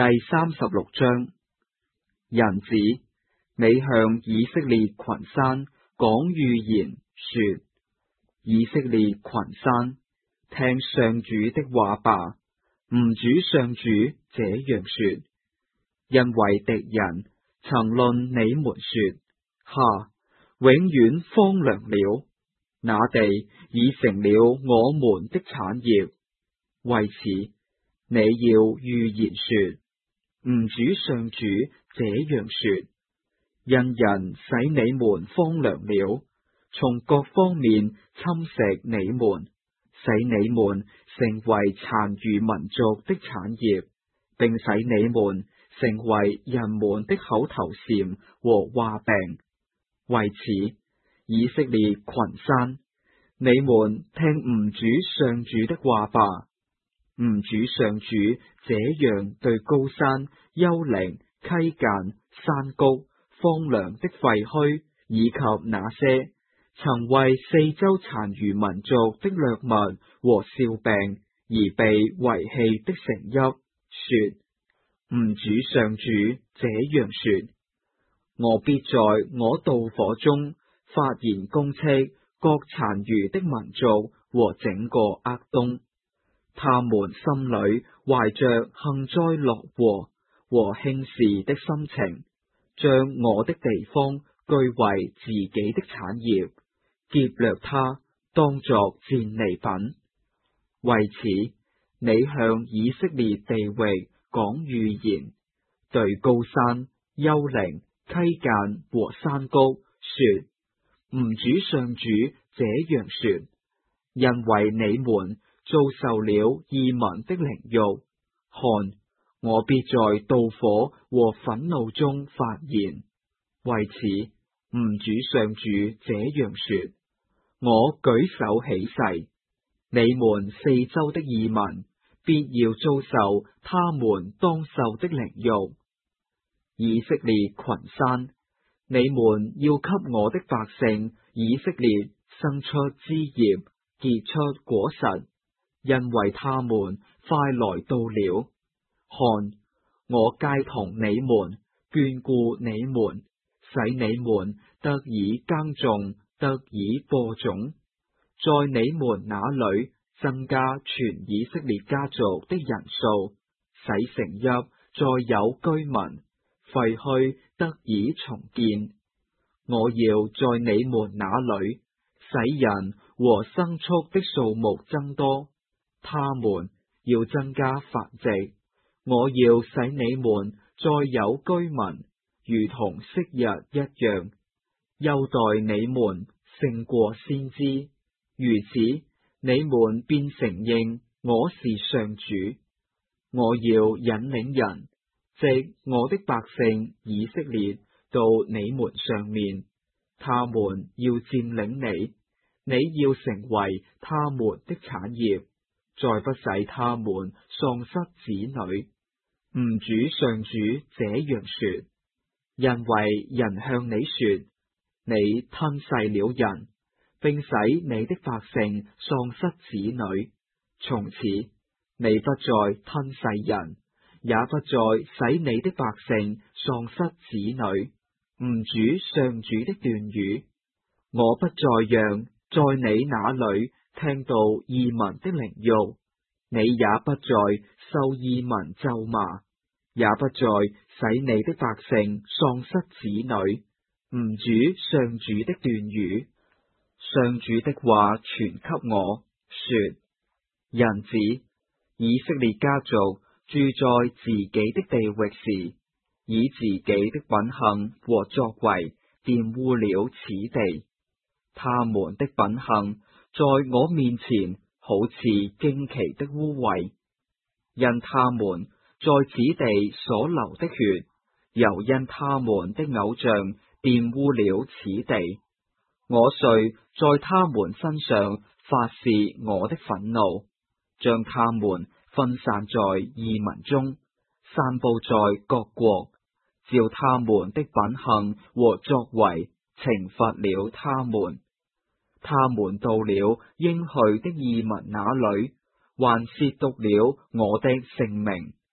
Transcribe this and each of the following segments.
第36章。人子，你向以色列群山講預言說：以色列群山，聽上主的話吧。吾主上主這樣說：因為敵人曾論你們說，哈，永遠荒涼了，那地已成了我們的產業。為此，你要預言說：吾主上主這樣說，因人使你們荒涼了，從各方面侵蝕你們，使你們成為殘餘民族的產業，並使你們成為人們的口頭禪和話柄。為此，以色列群山，你們聽吾主上主的話吧。吾主上主這樣對高山、丘陵、溪澗、山谷、荒涼的廢墟，以及那些曾為四周殘餘民族的掠物和笑柄而被遺棄的城邑說：吾主上主這樣說，我必在我妒火中發言攻斥各殘餘的民族和整個厄東。他們心裏懷着幸災樂禍和輕視的心情，將我的地方據為自己的產業，劫掠它，當作戰利品。為此，你向以色列地域講預言，對高山、丘陵、溪澗和山谷說：吾主上主這樣說，因為你們遭受了異民的凌辱，看，我必在妒火和憤怒中發言。為此，吾主上主這樣說，我舉手起誓，你們四周的異民必要遭受他們當受的凌辱。以色列群山，你們要給我的百姓以色列生出枝葉，結出果實，因為他們快來到了。看，我偕同你們，眷顧你們，使你們得以耕種，得以播種，在你們那裏增加全以色列家族的人數，使城邑再有居民，廢墟得以重建。我要在你們那裏使人和牲畜的數目增多，他們要增加繁殖。我要使你們再有居民，如同昔日一樣，優待你們勝過先知。如此，你們便承認我是上主。我要引領人，即我的百姓以色列，到你們上面，他們要佔領你，你要成為他們的產業，再不使他們喪失子女。吾主上主這樣說，因為人向你說，你吞噬了人，並使你的百姓喪失子女，從此你不再吞噬人，也不再使你的百姓喪失子女。吾主上主的斷語，我不再讓在你那裏聽到異民的凌辱，你也不再受異民咒罵，也不再使你的百姓喪失子女。吾主上主的斷語。上主的話傳給我說：人子，以色列家族住在自己的地域時，以自己的品行和作為玷污了此地。他們的品行在我面前好似驚奇的污穢，因他們在此地所流的血，又因他們的偶像玷污了此地。我遂在他們身上發示我的憤怒，將他們分散在異民中，散布在各國，照他們的品行和作為懲罰了他們。他們到了應許的異民那裏，還褻瀆了我的聖名。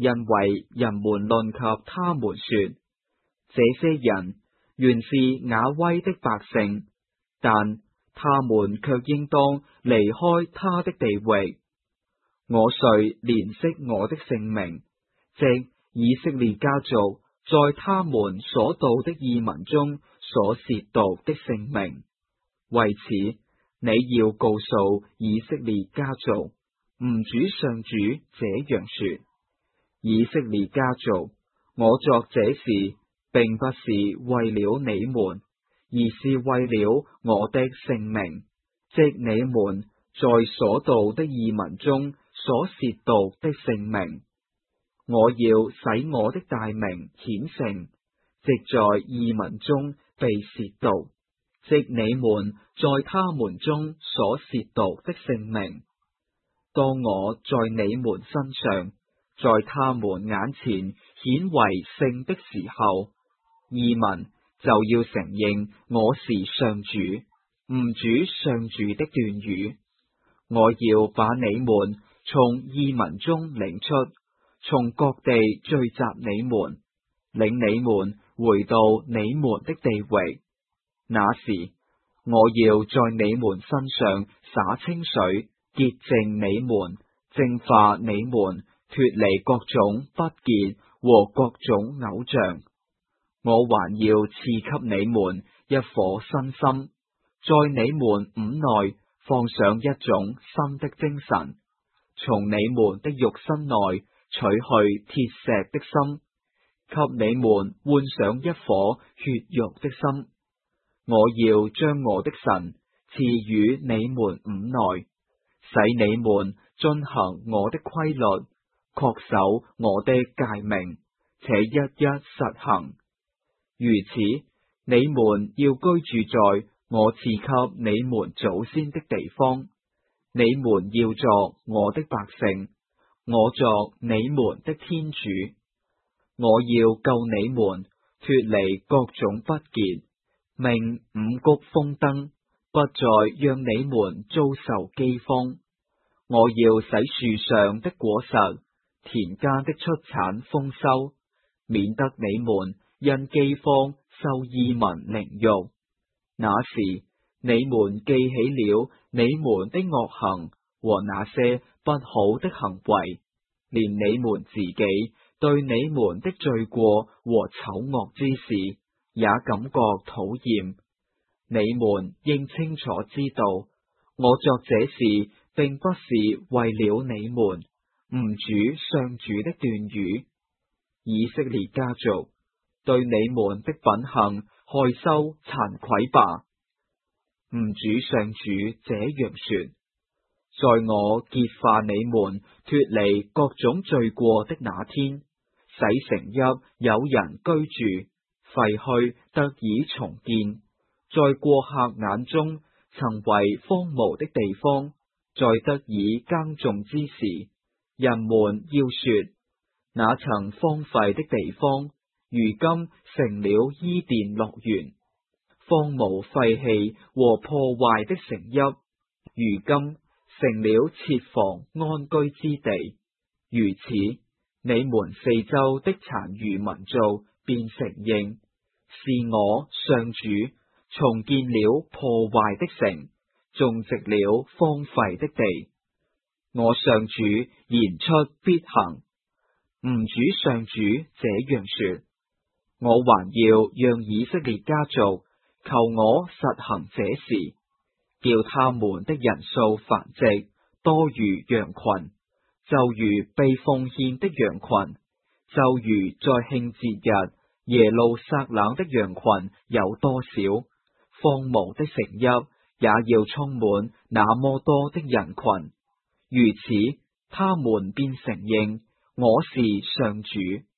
因為人們論及他們說，這些人原是雅威的百姓，但他們卻應當離開他的地域。我遂憐惜我的聖名，即以色列家族在他們所道的異民中所褻瀆的聖名。為此，你要告訴以色列家族，吾主上主這樣說：以色列家族，我作這事，並不是為了你們，而是為了我的聖名，即你們在所道的異民中所褻瀆的聖名。我要使我的大名顯成，藉在異民中被褻瀆，即你們在他們中所褻瀆的聖名。當我在你們身上，在他們眼前顯為聖的時候，異民就要承認我是上主，吾主上主的斷語。我要把你們從異民中領出，從各地聚集你們，領你們回到你們的地域。那時，我要在你們身上灑清水，潔淨你們，淨化你們，脫離各種不潔和各種偶像。我還要賜給你們一顆新心，在你們五內放上一種新的精神，從你們的肉身內取去鐵石的心，給你們換上一顆血肉的心。我要將我的神賜予你們五內，使你們遵行我的規律，恪守我的誡命，且一一實行。如此，你們要居住在我賜給你們祖先的地方，你們要作我的百姓，我作你們的天主。我要救你們脫離各種不潔，命五穀豐登，不再讓你們遭受饑荒。我要使樹上的果實、田間的出產豐收，免得你們因饑荒受異民凌辱。那時，你們記起了你們的惡行和那些不好的行為，連你們自己對你們的罪過和醜惡之事也感覺討厭。你們應清楚知道，我作這事並不是為了你們，吾主上主的斷語。以色列家族，對你們的品行害羞慚愧吧。吾主上主這樣說：在我潔化你們脫離各種罪過的那天，使城邑有人居住，廢墟得以重建，在過客眼中曾為荒蕪的地方，在得以耕種之時，人們要說：那曾荒廢的地方，如今成了伊甸樂園；荒蕪廢棄和破壞的城邑，如今成了設防安居之地。如此，你們四周的殘餘民族便承認，是我上主重建了破壞的城，種植了荒廢的地。我上主言出必行。吾主上主這樣說：我還要讓以色列家族求我實行這事，叫他們的人數繁殖，多如羊群，就如被奉獻的羊群，就如在慶節日耶路撒冷的羊群有多少，荒蕪的城邑也要充滿那麼多的人群。如此，他們便承認我是上主。